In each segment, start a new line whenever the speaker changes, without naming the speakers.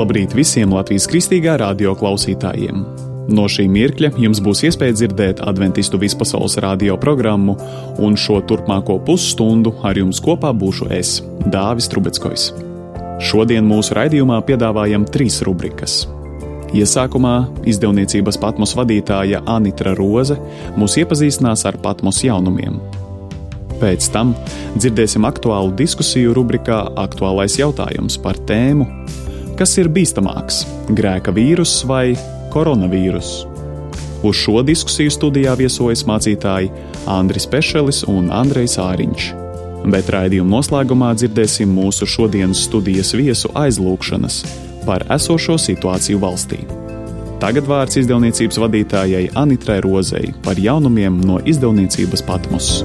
Labrīt visiem Latvijas Kristīgā radio klausītājiem! No šī mirkļa jums būs iespēja dzirdēt Adventistu vispasaules radio programmu, un šo turpmāko pusstundu ar jums kopā būšu es, Dāvis Trubeckojs. Šodien mūsu raidījumā piedāvājam 3 rubrikas. Iesākumā izdevniecības Patmos vadītāja Anitra Roze mūs iepazīstinās ar Patmos jaunumiem. Pēc tam dzirdēsim aktuālu diskusiju rubrikā Aktuālais jautājums par tēmu, kas ir bīstamāks – grēka vīruss vai koronavīruss. Uz šo diskusiju studijā viesojas mācītāji Andris Pešelis un Andrejs Āriņš. Bet raidījuma noslēgumā dzirdēsim mūsu šodienas studijas viesu aizlūgšanas par esošo situāciju valstī. Tagad vārds izdevniecības vadītājai Anitrai Rozei par jaunumiem no izdevniecības Patmos.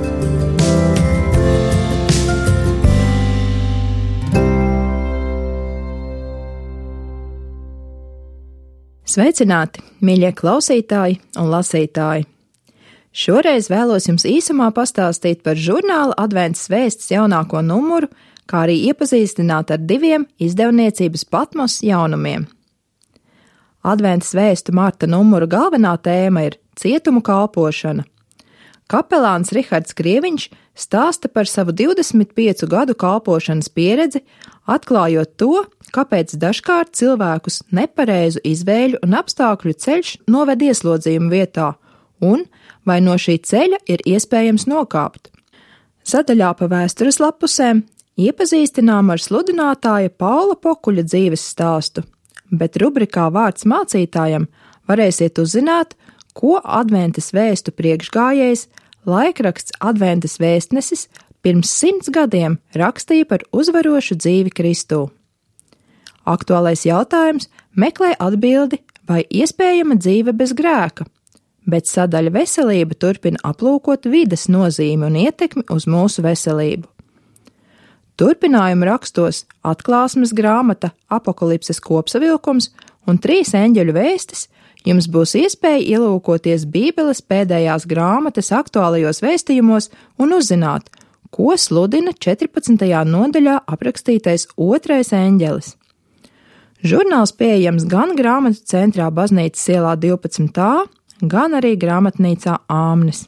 Sveicināti, mīļie klausītāji un lasītāji! Šoreiz vēlos jums īsumā pastāstīt par žurnāla Adventas vēsts jaunāko numuru, kā arī iepazīstināt ar 2 izdevniecības Patmos jaunumiem. Adventas vēstu marta numura galvenā tēma ir cietumu kalpošana. Kapelāns Rihards Krieviņš stāsta par savu 25 gadu kalpošanas pieredzi, atklājot to, kāpēc dažkārt cilvēkus nepareizu izvēļu un apstākļu ceļš noved ieslodzījuma vietā, un vai no šī ceļa ir iespējams nokāpt. Sadaļā pa vēstures lapusēm iepazīstinām ar sludinātāja Paula Pokuļa dzīves stāstu, bet rubrikā Vārds mācītājam varēsiet uzzināt, ko Adventas vēstu priekšgājējs, laikraksts Adventas vēstnesis pirms 100 gadiem rakstīja par uzvarošu dzīvi Kristū. Aktuālais jautājums meklē atbildi, vai iespējama dzīve bez grēka, bet sadaļa veselība turpina aplūkot vides nozīmi un ietekmi uz mūsu veselību. Turpinājuma rakstos Atklāsmes grāmata, Apokalipses kopsavilkums un 3 eņģeļu vēstis jums būs iespēja ielūkoties Bībeles pēdējās grāmatas aktuālajos vēstījumos un uzzināt, ko sludina 14. nodaļā aprakstītais 2. eņģelis. Žurnāls pieejams gan grāmatu centrā Baznīcas ielā 12a, gan arī grāmatnīcā Āmnes.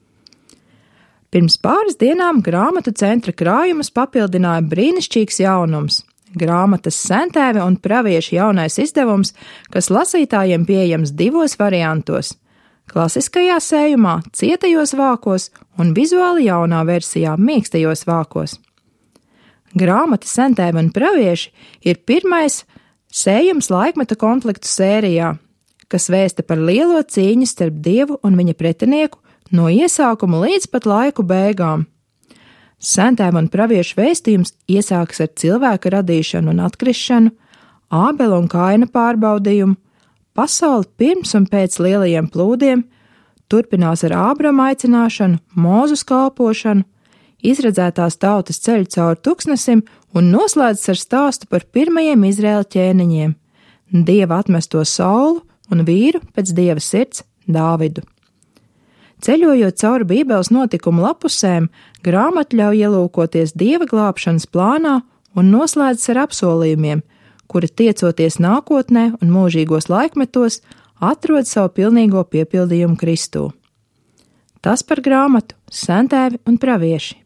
Pirms pāris dienām grāmatu centra krājumus papildināja brīnišķīgs jaunums – grāmatas Sentēvi un pravieši jaunais izdevums, kas lasītājiem pieejams 2 variantos – klasiskajā sējumā, cietajos vākos un vizuāli jaunā versijā, mīkstajos vākos. Grāmata Sentēvi un pravieši ir pirmais sējums laikmeta konfliktu sērijā, kas vēsta par lielo cīņu starp Dievu un viņa pretinieku no iesākuma līdz pat laiku beigām. Sentēva un praviešu vēstījums iesākas ar cilvēka radīšanu un atkrišanu, Ābela un Kaina pārbaudījumu, pasauli pirms un pēc lielajiem plūdiem, turpinās ar Ābrama aicināšanu, Mūzes kalpošanu, izredzētās tautas ceļu cauri tuksnesim un noslēdzas ar stāstu par pirmajiem Izraēla ķēniņiem, Dieva atmesto Saulu un vīru pēc Dieva sirds Dāvidu. Ceļojot cauri Bībeles notikumu lapusēm, grāmata ļauj ielūkoties Dieva glābšanas plānā un noslēdzas ar apsolījumiem, kuri tiecoties nākotnē un mūžīgos laikmetos, atrod savu pilnīgo piepildījumu Kristū. Tas par grāmatu Sentēvi un pravieši.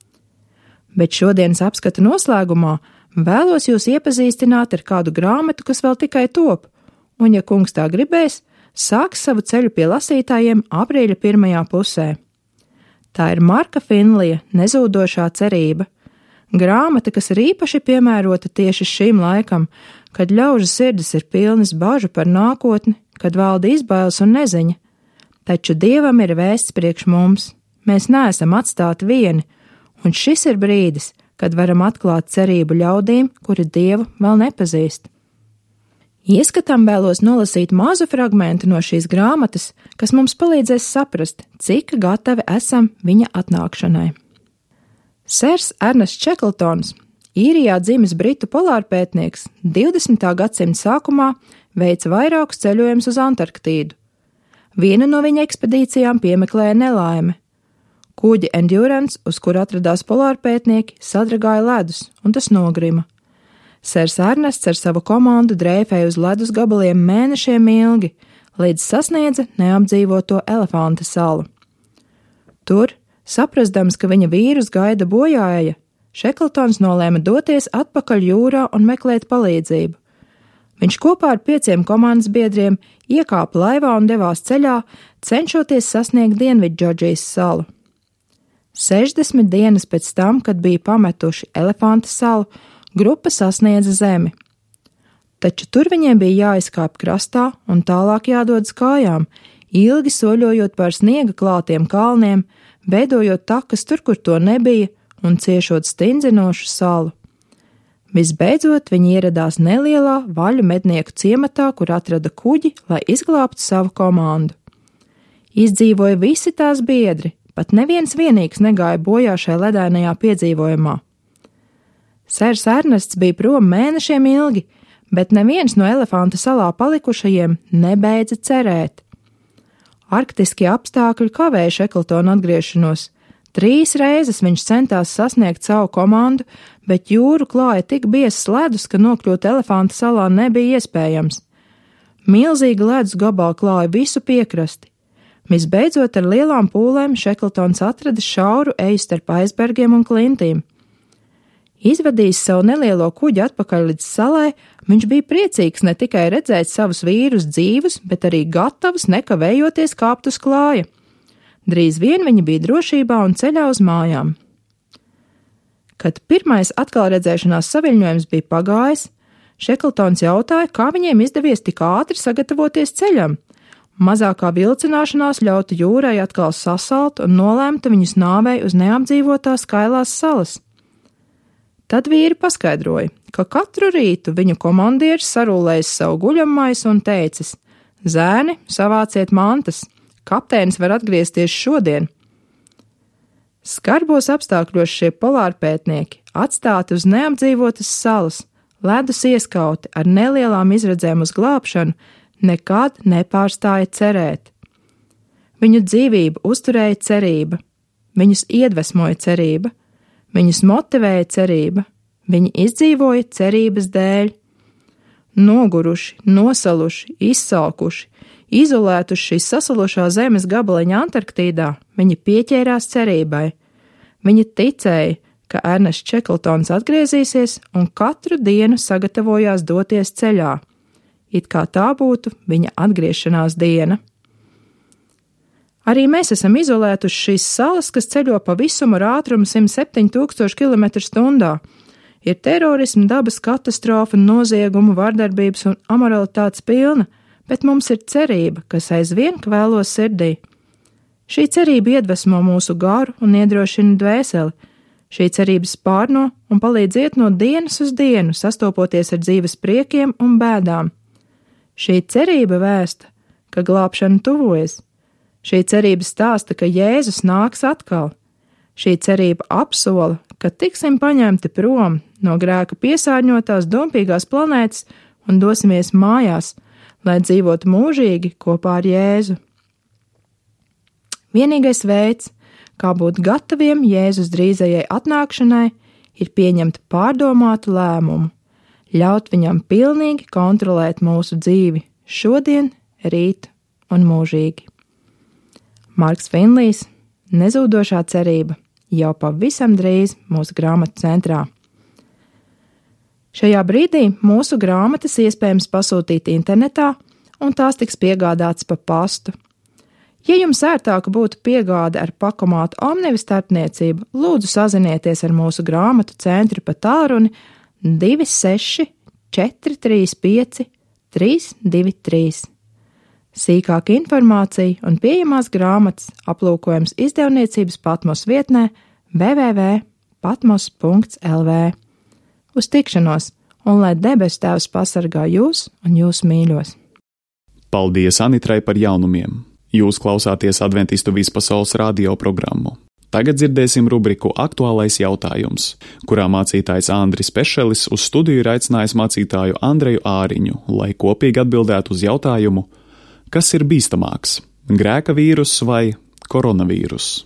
Bet šodienas apskata noslēgumā vēlos jūs iepazīstināt ar kādu grāmatu, kas vēl tikai top, un, ja kungs tā gribēs, sāks savu ceļu pie lasītājiem aprīļa 1. pusē. Tā ir Marka Finlija Nezūdošā cerība. Grāmata, kas ir īpaši piemērota tieši šim laikam, kad ļaužu sirdis ir pilnas bažu par nākotni, kad valda izbailes un neziņa. Taču Dievam ir vēsts priekš mums. Mēs neesam atstāti vieni, un šis ir brīdis, kad varam atklāt cerību ļaudīm, kuri Dievu vēl nepazīst. Ieskatam vēlos nolasīt mazu fragmentu no šīs grāmatas, kas mums palīdzēs saprast, cik gatavi esam viņa atnākšanai. Sers Ernests Čekltons, Īrijā dzimis britu polārpētnieks, 20. gadsimta sākumā veica vairākus ceļojumus uz Antarktīdu. Viena no viņa ekspedīcijām piemeklēja nelaime. Kuģi Endurance, uz kur atradās polārpētnieki, sadragāja ledus, un tas nogrima. Sērs Ernests ar savu komandu dreifēja uz ledus gabaliem mēnešiem ilgi, līdz sasniedza neapdzīvoto Elefanta salu. Tur, saprastams, ka viņa vīrus gaida bojāja, Šekltons nolēma doties atpakaļ jūrā un meklēt palīdzību. Viņš kopā ar 5 komandas biedriem iekāpa laivā un devās ceļā, cenšoties sasniegt Dienvidžordžijas salu. 60 dienas pēc tam, kad bija pametuši Elefanta salu, grupa sasniedza Zemi. Taču tur viņiem bija jāizkāp krastā un tālāk jādodas kājām, ilgi soļojot pār sniega klātiem kalniem, veidojot takas tur, kur to nebija, un ciešot stindzinošu salu. Visbeidzot, viņi ieradās nelielā vaļu mednieku ciematā, kur atrada kuģi, lai izglābtu savu komandu. Izdzīvoja visi tās biedri, pat neviens vienīgs negāja bojā šajā ledainajā piedzīvojumā. Sērs Ernests bija prom mēnešiem ilgi, bet neviens no Elefanta salā palikušajiem nebeidza cerēt. Arktiskie apstākļi kavēja Šekltona atgriešanos. 3 reizes viņš centās sasniegt savu komandu, bet jūru klāja tik biezs ledus, ka nokļūt Elefanta salā nebija iespējams. Milzīga ledus gabala klāja visu piekrasti. Visbeidzot, ar lielām pūlēm Šekltons atrada šauru eju starp aizbergiem un klintīm. Izvadījis savu nelielo kuģi atpakaļ līdz salai, viņš bija priecīgs ne tikai redzēt savus vīrus dzīvus, bet arī gatavs nekavējoties kāpt uz klāja. Drīz vien viņi bija drošībā un ceļā uz mājām. Kad pirmais atkal redzēšanās saviļņojums bija pagājis, Šekltons jautāja, kā viņiem izdevies tik ātri sagatavoties ceļam. Mazākā vilcināšanās ļautu jūrai atkal sasalt un nolēmta viņus nāvei uz neapdzīvotās kailās salas. Tad vīri paskaidroja, ka katru rītu viņu komandieris sarūlējis savu guļammaisu un teicis: Zēni, savāciet mantas, kapteinis var atgriezties šodien. Skarbos apstākļos šie polārpētnieki, atstāti uz neapdzīvotas salas, ledus ieskauti ar nelielām izredzēm uz glābšanu, nekad nepārstāja cerēt. Viņu dzīvību uzturēja cerība, viņus iedvesmoja cerība, viņus motivēja cerība, viņi izdzīvoja cerības dēļ. Noguruši, nosaluši, izsalkuši, izolēti uz šīs sasalušā zemes gabaliņa Antarktīdā, viņi pieķērās cerībai. Viņi ticēja, ka Ernests Šekltons atgriezīsies un katru dienu sagatavojās doties ceļā, it kā tā būtu viņa atgriešanās diena. Arī mēs esam izolēti uz šīs salas, kas ceļo pa visumu ar ātrumu 107 000 km/h. Ir terorisma, dabas katastrofa, noziegumu, vardarbības un amoralitātes pilna, bet mums ir cerība, kas aizvien kvēlo sirdī. Šī cerība iedvesmo mūsu garu un iedrošina dvēseli. Šī cerība spārno un palīdz iet no dienas uz dienu, sastopoties ar dzīves priekiem un bēdām. Šī cerība vēsta, ka glābšana tuvojas. Šī cerība stāsta, ka Jēzus nāks atkal. Šī cerība apsola, ka tiksim paņemti prom no grēka piesārņotās dompīgās planētas un dosimies mājās, lai dzīvotu mūžīgi kopā ar Jēzu. Vienīgais veids, kā būt gataviem Jēzus drīzajai atnākšanai, ir pieņemt pārdomātu lēmumu, ļaut viņam pilnīgi kontrolēt mūsu dzīvi šodien, rīt un mūžīgi. Marks Finlijs, Nezūdošā cerība, jau pavisam drīz mūsu grāmatu centrā. Šajā brīdī mūsu grāmatas iespējams pasūtīt internetā, un tās tiks piegādātas pa pastu. Ja jums ērtāk būtu piegāde ar pakomātu Omniva starpniecību, lūdzu sazinieties ar mūsu grāmatu centru pa tālruni 26 435 323. Sīkāka informācija un pieejamās grāmatas aplūkojams izdevniecības Patmos vietnē www.patmos.lv. Uz tikšanos, un lai debesu Tēvs pasargā jūs un jūsu mīļos.
Paldies Anitrai par jaunumiem! Jūs klausāties Adventistu vispasaules radio programmu. Tagad dzirdēsim rubriku Aktuālais jautājums, kurā mācītājs Andris Pešelis uz studiju ir aicinājis mācītāju Andreju Āriņu, lai kopīgi atbildētu uz jautājumu, kas ir bīstamāks – grēka vīruss vai koronavīruss?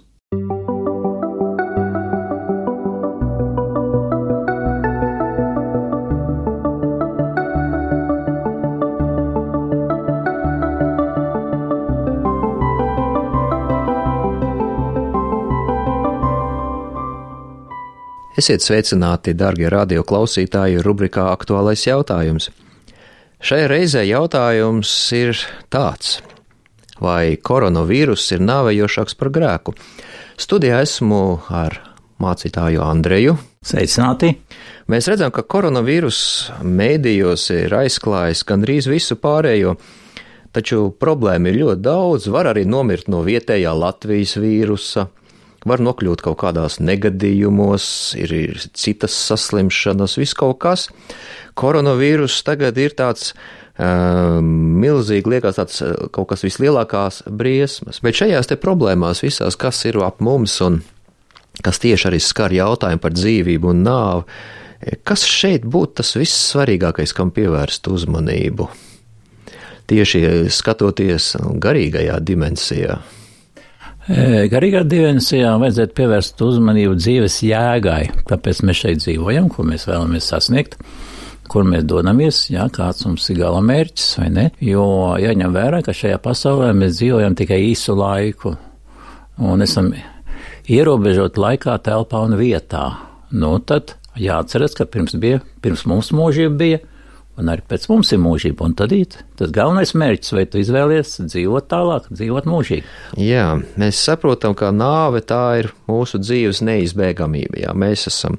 Esiet sveicināti, darbie radio klausītāji, rubrikā Aktuālais jautājums. Šai reizē jautājums ir tāds: vai koronavīruss ir nāvējošāks par grēku? Studijā esmu ar mācītāju Andreju.
Sveicināti!
Mēs redzam, ka koronavīruss mēdījos ir aizklājis gandrīz visu pārējo, taču problēma ir ļoti daudz. Var arī nomirt no vietējā Latvijas vīrusa, var nokļūt kaut kādās negadījumos, ir citas saslimšanas, viss kaut kas. Koronavīruss tagad ir tāds milzīgi, liekas tāds kaut kas vislielākās briesmas. Bet šajās te problēmās visās, kas ir ap mums un kas tieši arī skar jautājumu par dzīvību un nāvi, kas šeit būtu tas vissvarīgākais, kam pievērst uzmanību? Tieši skatoties garīgajā dimensijā.
Garīgā dimensijā vajadzētu pievērst uzmanību dzīves jēgai, tāpēc mēs šeit dzīvojam, ko mēs vēlamies sasniegt, kur mēs dodamies, jā, kāds mums ir gala mērķis, vai ne? Jo jāņem vērā, ka šajā pasaulē mēs dzīvojam tikai īsu laiku un esam ierobežot laikā, telpā un vietā. Nu, tad jāatceras, ka pirms mums mūžība bija, un arī pēc mums ir mūžība, un tad tas galvenais mērķis, vai tu izvēlies dzīvot tālāk, dzīvot mūžīgi.
Jā, mēs saprotam, ka nāve tā ir mūsu dzīves neizbēgamība. Jā, mēs esam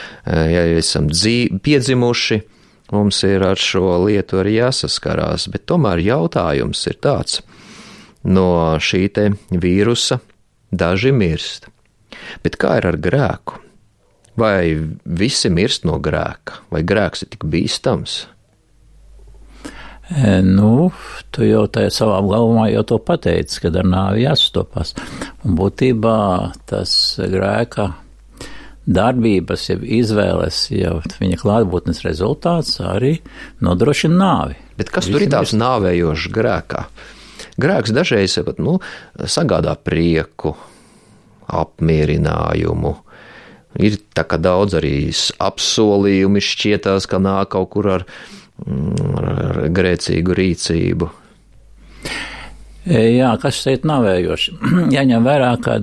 piedzimuši, mums ir ar šo lietu arī jāsaskarās, bet tomēr jautājums ir tāds: no šī te vīrusa daži mirst, bet kā ir ar grēku? Vai visi mirst no grēka, vai grēks ir tik bīstams?
Nu, tu jau savā apgalvumā jau to pateici, kad ar nāvi jāsastopas. Un būtībā tas grēka darbības, jau izvēles, jau viņa klātbūtnes rezultāts arī nodrošina nāvi.
Bet kas tur ir tāds nāvējošs grēkā? Grēks dažreiz sagādā prieku, apmierinājumu. Ir tā kā daudz arī apsolījumi šķietās, ka nāk kaut kur ar grēcīgu rīcību.
Jā, kas šeit navējoši? Jāņem vērā, ka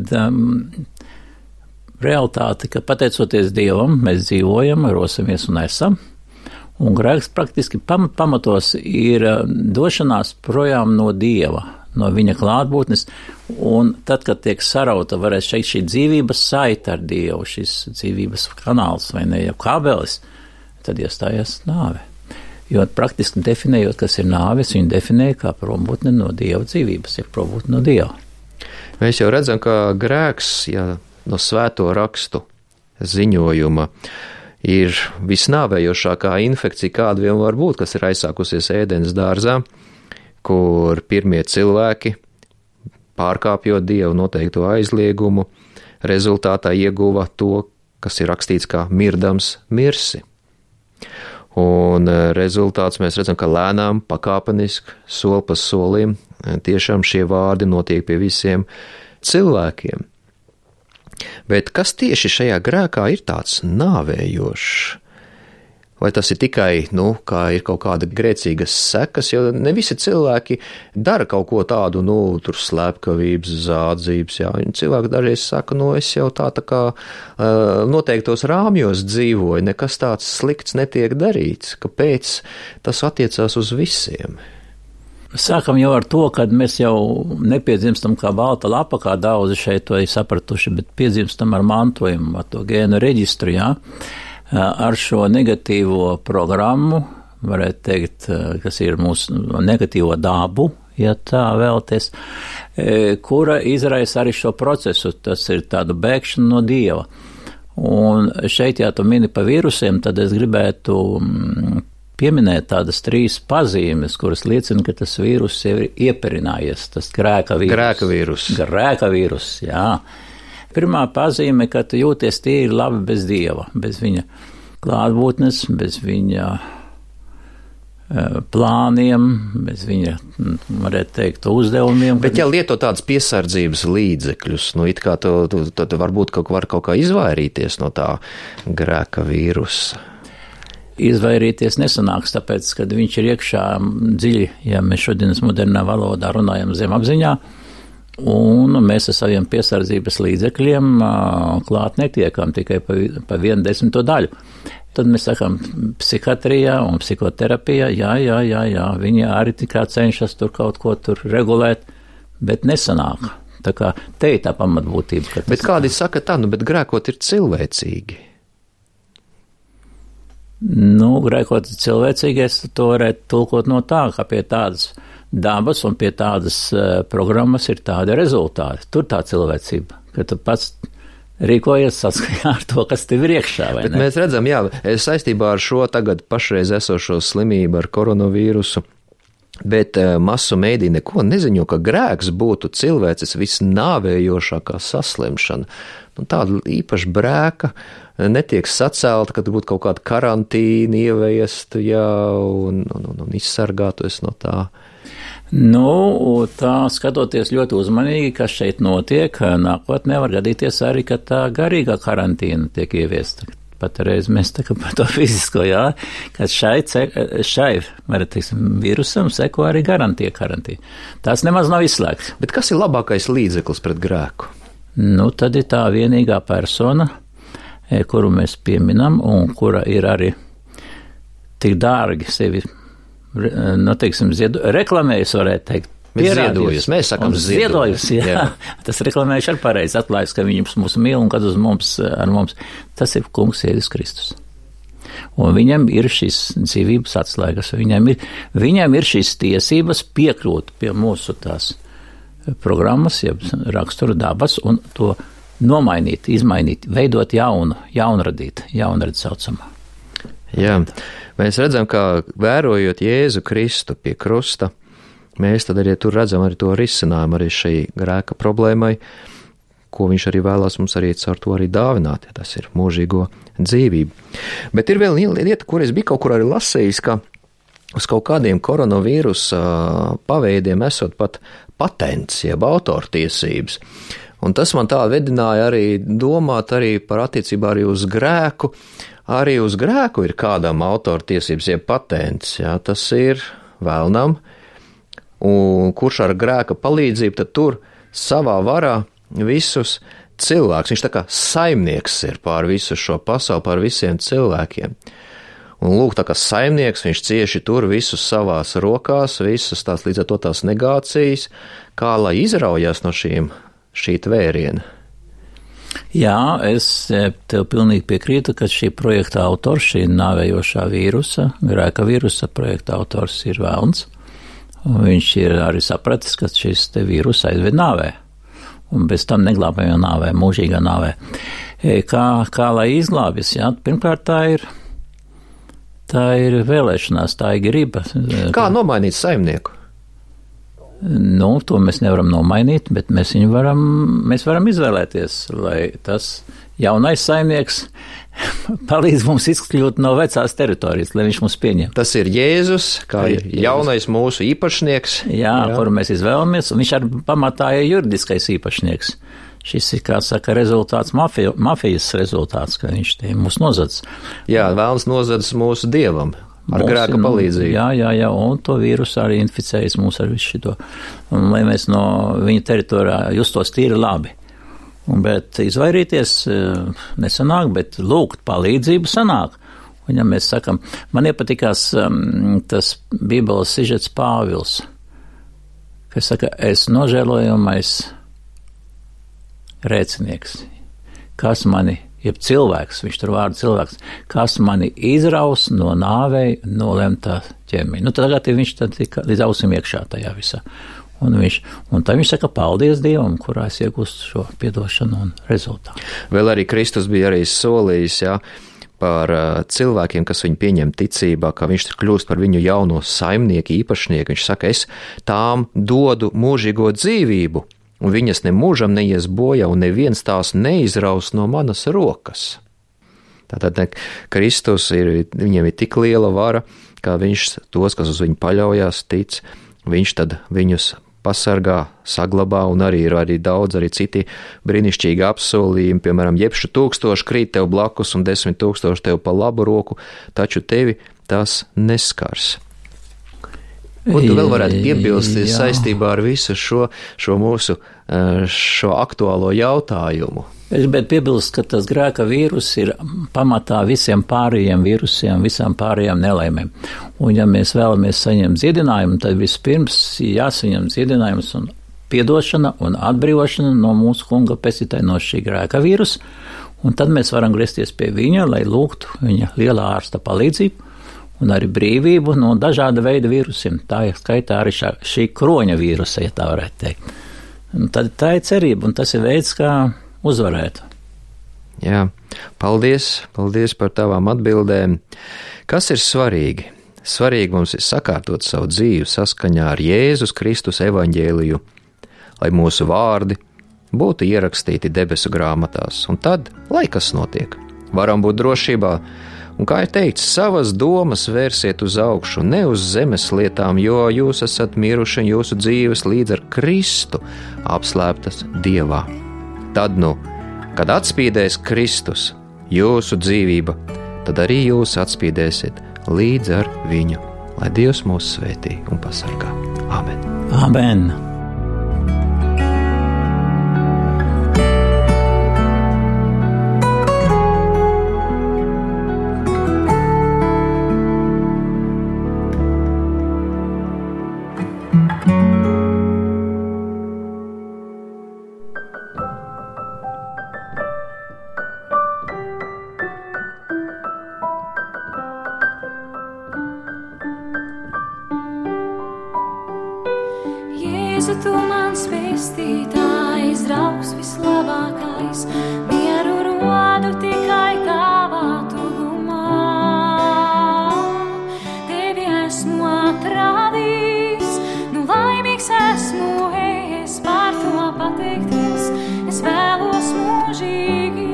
realitāte, ka pateicoties Dievam, mēs dzīvojam, rosimies un esam, un grēks praktiski pamatos ir došanās projām no Dieva, no viņa klātbūtnes, un tad, kad tiek sarauta, varēs šeit šī dzīvības saita ar Dievu, šis dzīvības kanāls vai ne, jau kābelis, tad iestājās nāve. Jo praktiski definējot, kas ir nāves, viņi definēja kā prombūtne no Dieva dzīvības, ir prombūtne no Dieva.
Mēs jau redzam, ka grēks, no svēto rakstu ziņojuma, ir visnāvējošākā infekcija, kāda vien var būt, kas ir aizsākusies Ēdenes dārzā, kur pirmie cilvēki, pārkāpjot Dievu noteikto aizliegumu, rezultātā ieguva to, kas ir rakstīts kā mirdams mirsi. Un rezultāts mēs redzam, ka lēnām, pakāpeniski, soli pa solim, tiešām šie vārdi notiek pie visiem cilvēkiem. Bet kas tieši šajā grēkā ir tāds nāvējošs? Vai tas ir tikai, kā ir kaut kāda grēcīgas sekas, jo ne visi cilvēki dara kaut ko tādu, tur slepkavības, zādzības, jā. Cilvēki dažreiz saka, es jau tā kā noteiktos rāmjos dzīvoju, nekas tāds slikts netiek darīts, kāpēc tas attiecās uz visiem?
Sākam jau ar to, ka mēs jau nepiedzimstam kā balta lapa, kā daudzi šeit to ir sapratuši, bet piedzimstam ar mantojumu, ar to gēnu reģistru, jā. Ar šo negatīvo programmu, varētu teikt, kas ir mūsu negatīvo dabu, ja tā vēlaties, kura izraisa arī šo procesu, tas ir tādu bēgšanu no Dieva. Un šeit, ja tu mini pa vīrusiem, tad es gribētu pieminēt tādas 3 pazīmes, kuras liecina, ka tas vīrus ir ieperinājies, tas grēka vīrus. Grēka vīrus, jā. Pirmā pazīme, ka tu jūties tīri labi bez Dieva, bez viņa klātbūtnes, bez viņa plāniem, bez viņa, varētu teikt, uzdevumiem.
Bet ja lieto tādas piesardzības līdzekļus, it kā tu varbūt var kaut kā izvairīties no tā grēka vīrusa.
Izvairīties nesanāks, tāpēc, kad viņš ir iekšā dziļi, ja mēs šodienas modernā valodā runājam zemapziņā, Un mēs ar saviem piesardzības līdzekļiem klāt netiekam tikai pa 1/10 daļu. Tad mēs sakām, psihiatrijā un psihoterapijā, jā, viņi arī tikai cenšas tur kaut ko tur regulēt, bet nesanāk. Tā kā te ir tā pamatbūtība.
Bet kādi saka tā, bet grēkot ir cilvēcīgi?
Grēkot ir cilvēcīgi, es to varētu tulkot no tā, ka pie tādas dabas un pie tādas programmas ir tādi rezultāti. Tur tā cilvēcība, ka tu pats rīkojies saskaņā ar to, kas tev ir iekšā, vai ne?
Bet mēs redzam, saistībā ar šo tagad pašreiz esošo slimību ar koronavīrusu, bet masu mēdī neko neziņo, ka grēks būtu cilvēces visnāvējošākā saslimšana. Tāda īpaša brēka netiek sacelta, ka būtu kaut kāda karantīna ieviesta, un izsargātos no tā. Tā skatoties ļoti uzmanīgi, kas šeit notiek, nākotnē var gadīties arī, ka tā garīgā karantīna tiek ieviesta. Patreiz mēs tā kā par to fizisko, ka šai vīrusam seko arī garantīja karantīna. Tas nemaz nav izslēgts. Bet kas ir labākais līdzeklis pret grēku?
Tad ir tā vienīgā persona, kuru mēs pieminam un kura ir arī tik dārgi sevi reklamējusi, varētu teikt.
Ziedojus, mēs sakam
ziedojus, jā. Tas reklamējuši ar pareizi atklājas, ka viņš mūs mīl un kad uz mums, ar mums. Tas ir kungs Jēzus Kristus. Un viņam ir šīs dzīvības atslēgas, viņam ir šīs tiesības piekļūt pie mūsu tās programmas, jeb rakstura dabas un to nomainīt, izmainīt, veidot jaunradīt saucamā.
Jā, mēs redzam, ka vērojot Jēzu Kristu pie krusta, mēs tad arī tur redzam arī to risinājumu arī šai grēka problēmai, ko viņš arī vēlās mums arī caur to arī dāvināt, ja tas ir mūžīgo dzīvību. Bet ir vēl lieta, kur es biju kaut kur arī lasījis, ka uz kaut kādiem koronavīrusa paveidiem esot pat patents, jeb autortiesības. Un tas man tā vedināja arī domāt arī par attiecībā arī uz grēku. Arī uz grēku ir kādam autortiesības, jeb patents, tas ir vēlnam, un kurš ar grēka palīdzību tad tur savā varā visus cilvēkus. Viņš tā kā saimnieks ir pār visu šo pasauli, pār visiem cilvēkiem. Un lūk, tā kā saimnieks, viņš cieši tur visus savās rokās, visas tās līdz ar to tās negācijas, kā lai izraujās no šī tvēriena.
Jā, es tev pilnīgi piekrītu, ka šī projekta autors, šī nāvējošā vīrusa, grēka vīrusa projekta autors ir vēlns. Un viņš ir arī sapratis, ka šis te vīrus aizved nāvē. Un bez tam neglābējā nāvē, mūžīgā nāvē. Kā lai izglābjas? Pirmkārt, tā ir vēlēšanās, tā ir griba.
Kā nomainīt saimnieku?
To mēs nevaram nomainīt, bet mēs varam izvēlēties, lai tas jaunais saimnieks palīdz mums izkļūt no vecās teritorijas, lai viņš mums pieņem.
Tas ir Jēzus, kā jaunais mūsu īpašnieks.
Jā, kuru mēs izvēlamies, un viņš ar pamatā ir juridiskais īpašnieks. Šis ir, kā saka, rezultāts, mafijas rezultāts, ka viņš te mūs nozadz.
Jā, vēlns nozadz mūsu dievam. Ar grēka palīdzību.
Jā, un to vīrusu arī inficējas mūs ar visu šito. Un lai mēs no viņa teritorijā justos tīri labi. Bet izvairīties nesanāk, bet lūgt palīdzību sanāk. Un ja mēs sakam, man iepatikās tas Bībeles sižets Pāvils, kas saka, es nožēlojamais rēcinieks, kas mani jeb cilvēks, viņš tur vārdu cilvēks, kas mani izraus no nāvei nolemtā ķermeņa. Tagad viņš tika līdz ausīm iekšā tajā visā. Un tad viņš saka, paldies Dievam, kurā es iegūstu šo piedošanu un rezultātu.
Vēl arī Kristus bija arī solījis, par cilvēkiem, kas viņu pieņem ticībā, ka viņš kļūst par viņu jauno saimnieku, īpašnieku. Viņš saka, es tām dodu mūžīgo dzīvību, un viņas ne mūžam neies bojā, un neviens tās neizraus no manas rokas. Tātad Kristus viņam ir tik liela vara, kā viņš tos, kas uz viņu paļaujās, tic, viņš tad viņus pasargā, saglabā, un arī ir arī daudz arī citi brīnišķīgi apsolījumi, piemēram, jebšu 1000 krīt tev blakus un 10 000 tev pa labu roku, taču tevi tas neskars. Ko tu vēl varētu piebilst saistībā ar visu šo mūsu šo aktuālo jautājumu?
Es gribētu piebilst, ka tas grēka vīrus ir pamatā visiem pārējiem vīrusiem, visām pārējām nelaimēm. Un ja mēs vēlamies saņemt dziedinājumu, tad vispirms jāsaņem dziedinājums un piedošana un atbrīvošana no mūsu Kunga pestītāja no šī grēka vīrusa. Un tad mēs varam griezties pie viņa, lai lūgtu viņa lielā ārsta palīdzību un arī brīvību no dažāda veida vīrusiem. Tā ir skaitā arī šī kroņa vīrusa, ja tā varētu teikt. Un tad tā ir cerība, un tas ir veids, kā uzvarēt.
Jā, paldies par tavām atbildēm. Kas ir svarīgi? Svarīgi mums ir sakārtot savu dzīvi saskaņā ar Jēzus Kristus evaņģēliju, lai mūsu vārdi būtu ierakstīti debesu grāmatās, un tad, lai kas notiek, varam būt drošībā, un, kā ir teikts, savas domas vērsiet uz augšu, ne uz zemes lietām, jo jūs esat miruši un jūsu dzīves līdz ar Kristu apslēptas Dievā. Tad, kad atspīdēs Kristus, jūsu dzīvība, tad arī jūs atspīdēsiet līdz ar viņu, lai Dievs mūs svētī un pasargā. Āmen.
Āmen.
Jēzu, tu mans pestītājs, draugs vislabākais, mieru rodu tikai tavā tuvumā. Tevi esmu atradījis, laimīgs esmu es par to pateikties, es vēlos mūžīgi.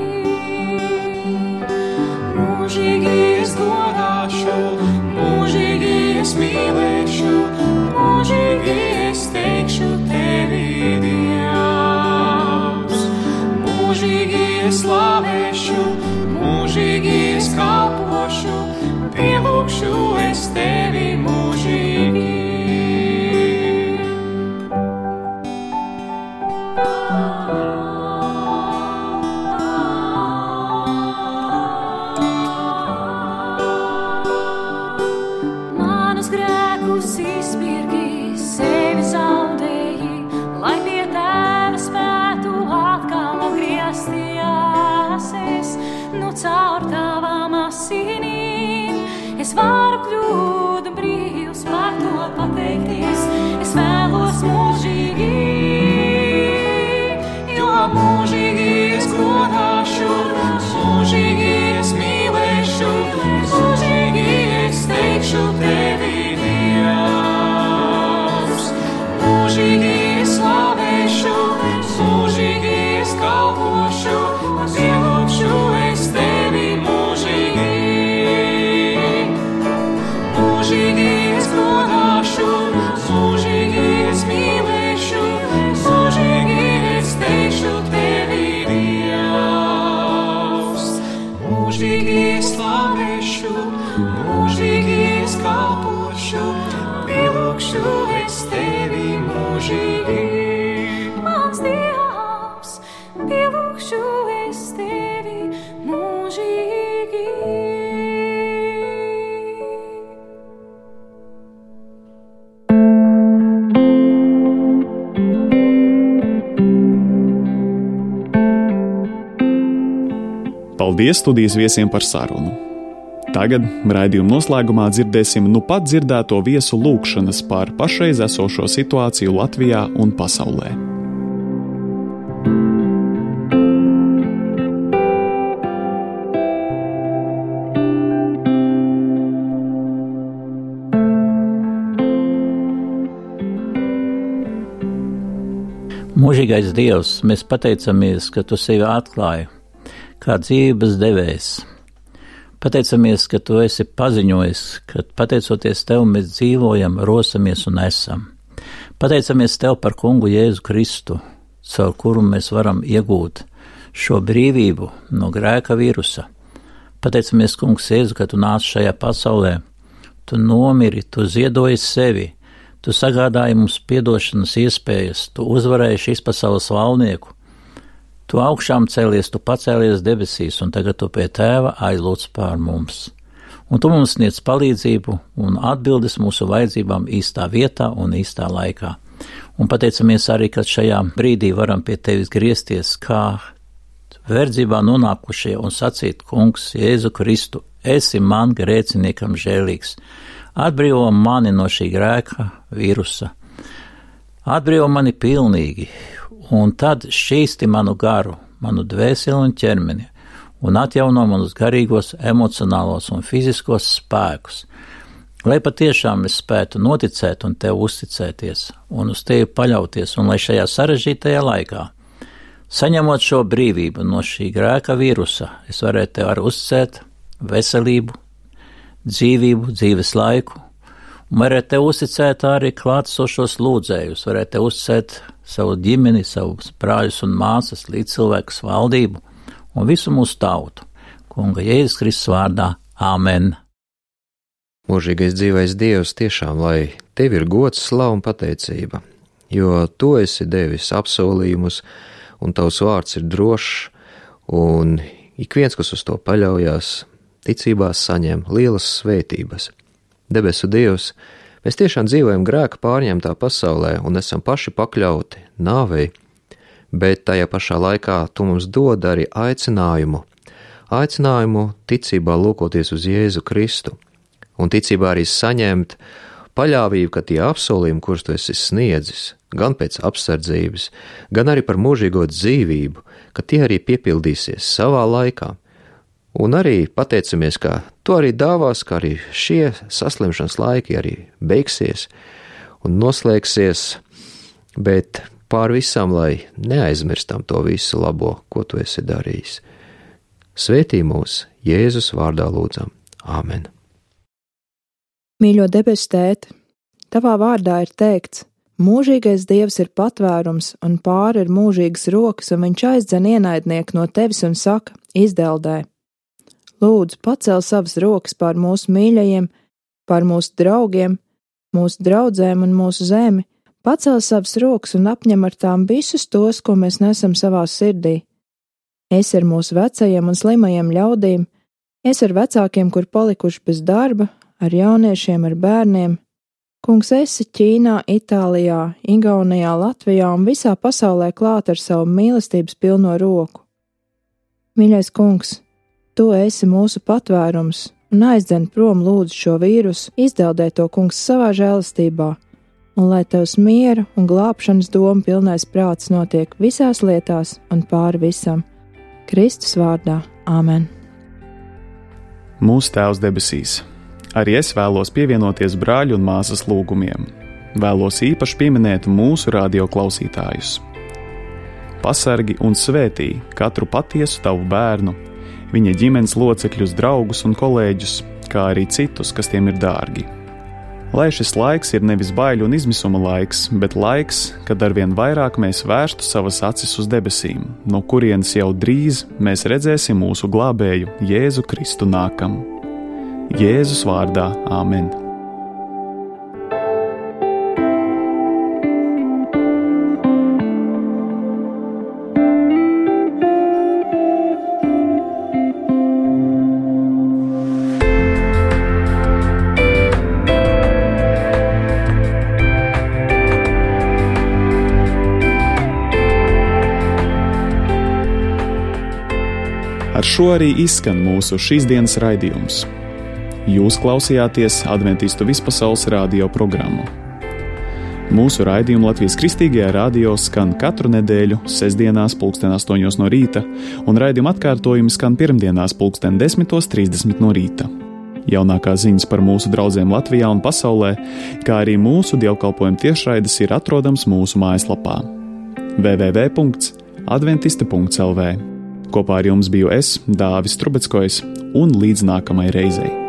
Mūžīgi es godāšu, mūžīgi es mīlēšu, mūžīgi es teikšu tevi, Dievs. Mūžīgi es slavēšu, mūžīgi es kalpošu, pielūgšu es tevi mūžīgi. Manus grēkus izpirki, sevi zaudēji, lai pie Tēva spētu atkal atgriezties. Es, caur tavām asinīm, es varu kļūt brīvs, par to pateikties. Es vēlos mūžīgi, jo mūžīgi es godāšu, mūžīgi es mīlēšu, mūžīgi es teikšu tevi, Dievs. Mūžīgi es slavēšu, mūžīgi es kalpošu, pielūgšu es tevi mūžīgi. Mūžīgi es godāšu, mūžīgi es mīlēšu, mūžīgi es teikšu tevi, Dievs. Mūžīgi es slavēšu, mūžīgi es kalpošu, pielūgšu es tevi mūžīgi. Mans Dievs, pielūgšu es tevi mūžīgi.
Paldies studijas viesiem par sarunu. Tagad raidījuma noslēgumā dzirdēsim pat dzirdēto viesu lūgšanas par pašreiz esošo situāciju Latvijā un pasaulē.
Mūžīgais Dievs, mēs pateicamies, ka Tu sevi atklāji kā dzīvības devējs. Pateicamies, ka Tu esi paziņojis, ka pateicoties Tev mēs dzīvojam, rosamies un esam. Pateicamies Tev par Kungu Jēzu Kristu, caur kuru mēs varam iegūt šo brīvību no grēka vīrusa. Pateicamies, Kungs Jēzu, ka Tu nāc šajā pasaulē, Tu nomiri, Tu ziedoji sevi, Tu sagādāji mums piedošanas iespējas, tu uzvarēji šīs pasaules valnieku. Tu augšām cēlies, tu pacēlies debesīs, un tagad tu pie Tēva aizlūdz pār mums. Un tu mums sniedz palīdzību un atbildes mūsu vajadzībām īstā vietā un īstā laikā. Un pateicamies arī, ka šajā brīdī varam pie Tevis griezties, kā verdzībā nonākušie un sacīt, Kungs, Jēzu Kristu, esi man grēciniekam žēlīgs. Atbrīvo mani no šī grēka vīrusa. Atbrīvo mani pilnīgi, un tad šķīsti manu garu, manu dvēseli un ķermeni, un atjauno manus garīgos, emocionālos un fiziskos spēkus, lai patiešām es spētu noticēt un Tev uzticēties, un uz Tevi paļauties, un lai šajā sarežģītajā laikā, saņemot šo brīvību no šī grēka vīrusa, es varētu Tev arī uzticēt veselību, dzīvību, dzīves laiku, un varētu Tev uzticēt arī klātsošos lūdzējus, varētu Tev uzticēt savu ģimeni, savus brāļus un māsas, līdzcilvēkus, valdību un visu mūsu tautu. Kunga Jēzus Kristus vārdā. Āmen.
Mūžīgais dzīvais Dievs, tiešām, lai Tev ir gods, slava un pateicība, jo Tu esi devis apsolījumus, un Tavs vārds ir drošs, un ik viens, kas uz to paļaujās, ticībā saņem lielas svētības. Debesu Dievs, mēs tiešām dzīvojam grēka pārņemtā pasaulē un esam paši pakļauti nāvei, bet tajā pašā laikā Tu mums dod arī aicinājumu ticībā lūkoties uz Jēzu Kristu, un ticībā arī saņemt paļāvību, ka tie apsolījumi, kurus Tu esi sniedzis, gan pēc apsardzības, gan arī par mūžīgo dzīvību, ka tie arī piepildīsies savā laikā. Un arī pateicamies, ka Tu arī dāvās, ka arī šie saslimšanas laiki arī beigsies un noslēgsies, bet pār visam, lai neaizmirstam to visu labo, ko Tu esi darījis. Svētī mūs Jēzus vārdā lūdzam. Āmen.
Mīļo debesu Tēte, Tavā vārdā ir teikts: mūžīgais Dievs ir patvērums, un pāri ir mūžīgas rokas, un viņš aizdzen ienaidnieku no Tevis un saka: izdeldē. Lūdzu, pacel savas rokas pār mūsu mīļajiem, pār mūsu draugiem, mūsu draudzēm un mūsu zemi, pacel savas rokas un apņem ar tām visus tos, ko mēs nesam savā sirdī. Es ar mūsu vecajiem un slimajiem ļaudīm, es ar vecākiem, kur palikuši bez darba, ar jauniešiem, ar bērniem. Kungs, esi Ķīnā, Itālijā, Igaunijā, Latvijā un visā pasaulē klāt ar savu mīlestības pilno roku. Mīļais Kungs, Tu esi mūsu patvērums, un aizdzen prom lūdzu šo vīrusu, izdeldē to, Kungs, savā žēlastībā, un lai Tavs miera un glābšanas doma pilnais prāts notiek visās lietās un pāri visam. Kristus vārdā. Āmen.
Mūsu Tēvs debesīs, arī es vēlos pievienoties brāļu un māsas lūgumiem. Vēlos īpaši pieminēt mūsu radio klausītājus. Pasargi un svētī katru patiesu Tavu bērnu, viņa ģimenes locekļus, draugus un kolēģus, kā arī citus, kas tiem ir dārgi. Lai šis laiks ir nevis baiļu un izmisuma laiks, bet laiks, kad arvien vairāk mēs vērstu savas acis uz debesīm, no kurienes jau drīz mēs redzēsim mūsu glābēju Jēzu Kristu nākam. Jēzus vārdā. Āmen. Ar šo arī izskan mūsu šīsdienas raidījums. Jūs klausījāties Adventistu vispasaules radio programmu. Mūsu raidījumu Latvijas Kristīgajā radio skan katru nedēļu sestdienās 8:00 no rīta, un raidījuma atkārtojumi skan pirmdienās 10:30 no rīta. Jaunākās ziņas par mūsu draudzēm Latvijā un pasaulē, kā arī mūsu dievkalpojuma tiešraides ir atrodams mūsu mājaslapā www.adventiste.lv. Kopā ar jums biju es, Dāvis Trubeckojs, un līdz nākamai reizei.